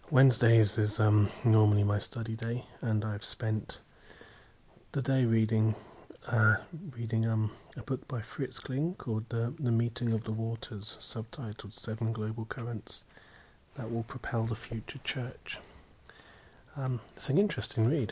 Wednesdays is normally my study day, and I've spent the day reading a book by Fritz Kling called The Meeting of the Waters, subtitled 7 Global Currents That Will Propel the Future Church. It's an interesting read.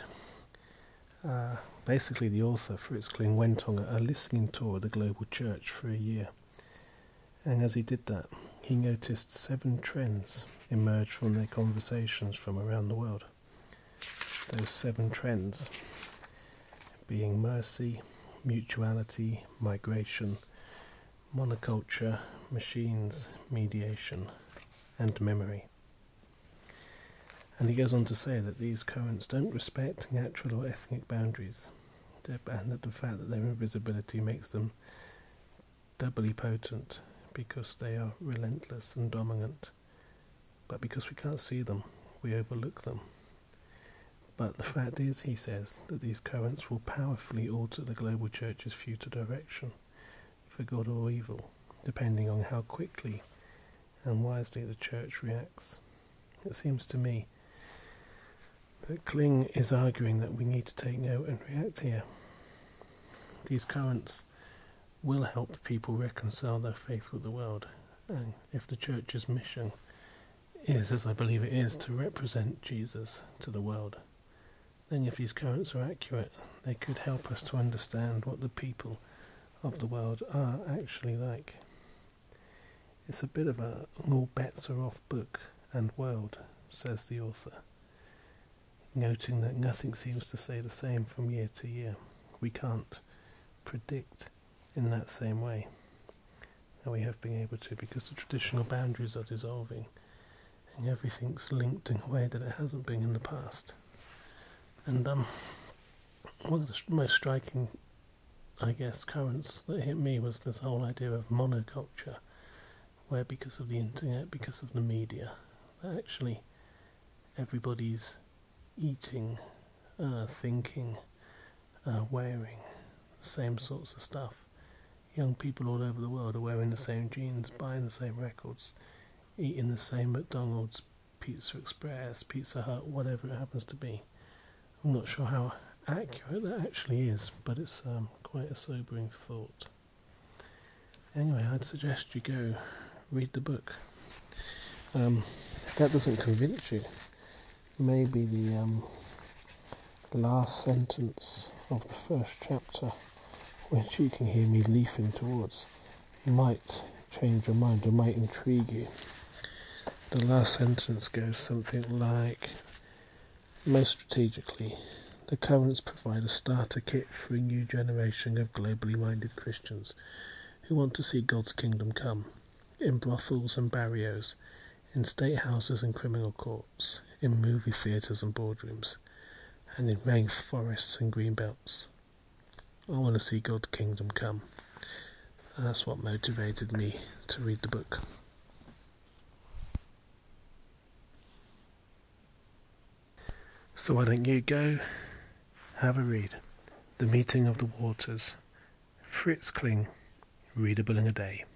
Basically, the author, Fritz Kling, went on a listening tour of the global church for a year. And as he did that, he noticed 7 trends emerge from their conversations from around the world. Those 7 trends being mercy, mutuality, migration, monoculture, machines, mediation, and memory. And he goes on to say that these currents don't respect natural or ethnic boundaries, and that the fact that their invisibility makes them doubly potent because they are relentless and dominant. But because we can't see them, we overlook them. But the fact is, he says, that these currents will powerfully alter the global church's future direction, for good or evil, depending on how quickly and wisely the church reacts. It seems to me that Kling is arguing that we need to take note and react here. These currents will help people reconcile their faith with the world, and if the church's mission is, as I believe it is, to represent Jesus to the world, then if these currents are accurate, they could help us to understand what the people of the world are actually like. It's a bit of a all bets are off book and world, says the author, noting that nothing seems to stay the same from year to year. We can't predict in that same way. And we have been able to, because the traditional boundaries are dissolving and everything's linked in a way that it hasn't been in the past. And one of the most striking, I guess, currents that hit me was this whole idea of monoculture, where because of the internet, because of the media, actually everybody's eating, thinking, wearing the same sorts of stuff. Young people all over the world are wearing the same jeans, buying the same records, eating the same McDonald's, Pizza Express, Pizza Hut, whatever it happens to be. I'm not sure how accurate that actually is, but it's quite a sobering thought. Anyway, I'd suggest you go read the book. If that doesn't convince you, maybe the last sentence of the first chapter, which you can hear me leafing towards, might change your mind or might intrigue you. The last sentence goes something like, most strategically, the currents provide a starter kit for a new generation of globally minded Christians who want to see God's kingdom come, in brothels and barrios, in state houses and criminal courts, in movie theatres and boardrooms, and in rainforests and green belts. I want to see God's kingdom come. And that's what motivated me to read the book. So why don't you go have a read. The Meeting of the Waters. Fritz Kling, readable in a day.